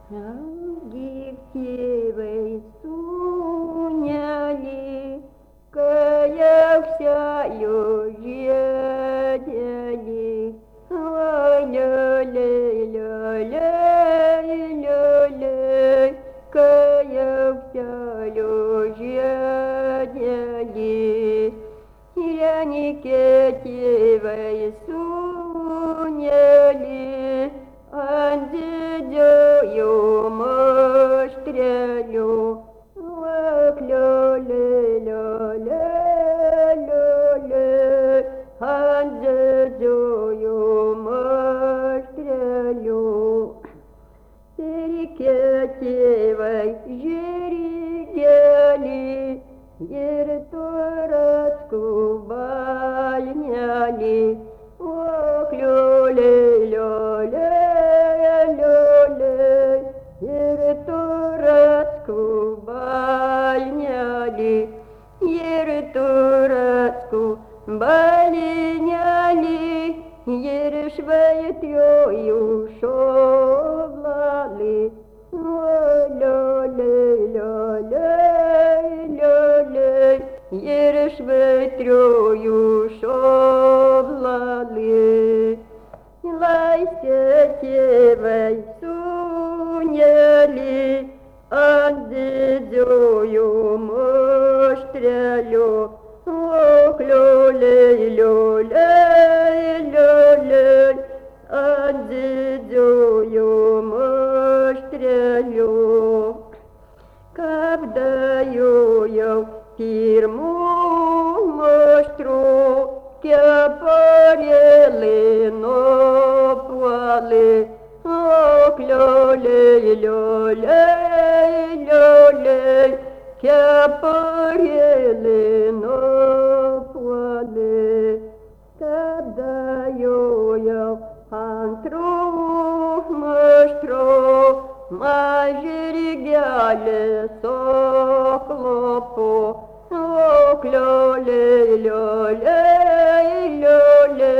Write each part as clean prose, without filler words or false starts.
Гифтивой суняли, кая вся люжедели, ля-ля-ля-ля-ля-ля, кая вся люжедели, Никитевой суняли, андидею моштрелю, лак-ля-ля-ля-ля-ля, андидею моштрелю. Никитевой жередели, Ертурацку больняли, ох, лё-ле-лё-ле-лё-ле, Ертурацку больняли, Ертурацку больняли, Ершвейтёю шоблали, лё-ле-лё-ле-лё-ле, Ершвейтёю шоблали. Лайстетевой суняли, андидею моштрелю, ох, лё-ле-лё-ле-лё-ле, андидею моштрелю. Когда я фирму моștru, chiapărele nopale, oc lole, lole, lole, chiapărele nopale. Когда я antru moștru, Majerigeale soclopo, oc lole, lole, lole,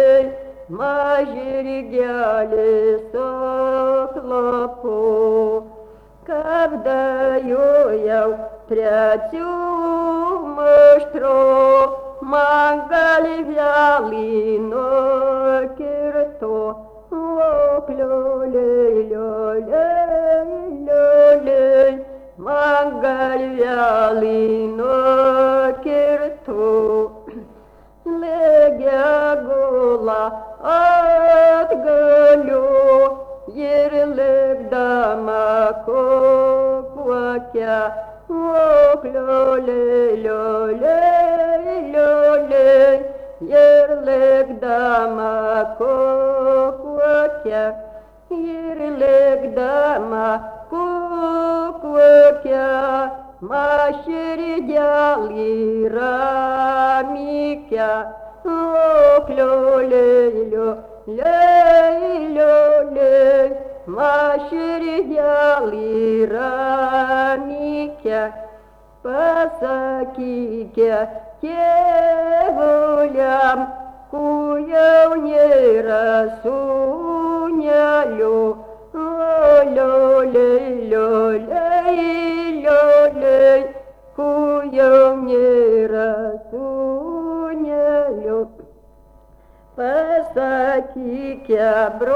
Majerigeale soclopo. Когда я трясю моștru, Мангали взяли нокерто, ох лole, lole, lole, Mangal viali nokirtu, Legea gola atgaliu, Yerleg dama kokwakia, ох lole, lole, lole, Yerleg dama kokwakia, Yerleg dama kokwakia, Mașerideali ramikia, ох lole, lole, lole, Mașerideali ramikia, Pasakikia, kevuliam, cu eu ne răsunealiu, lole, lole, lole, cu eu ne răsunealiu. Pasakikia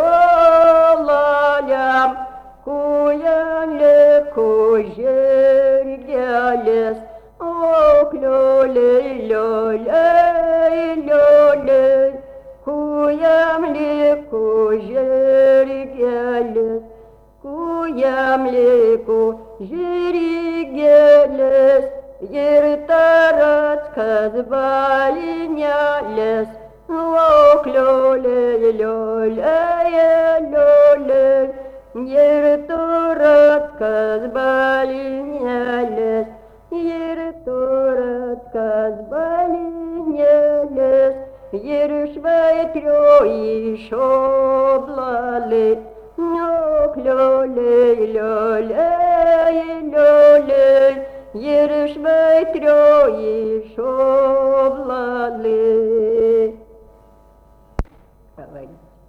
brolaliam, cu ele cu jergheales, och lole, lole, lole, cu ele cu jergheales, cu ele cu jergheales, iertarați că-ți balineales, och lole, lole, lole, iertarați că-ți balineales, iertarați că-ți balineales, Yershveitroi șoblale, och lole, lole, lole, Yershveitroi șoblale.